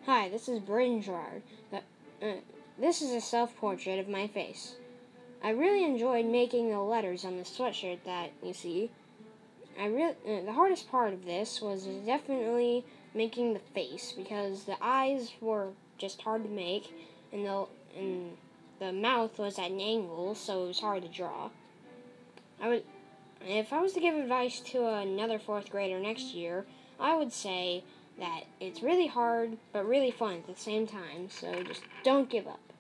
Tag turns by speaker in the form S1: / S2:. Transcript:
S1: Hi, this is Brayden Gerard. This is a self-portrait of my face. I really enjoyed making the letters on the sweatshirt that you see. The hardest part of this was definitely making the face because the eyes were just hard to make, and the mouth was at an angle, so it was hard to draw. If I was to give advice to another fourth grader next year, I would say that it's really hard but really fun at the same time, so just don't give up.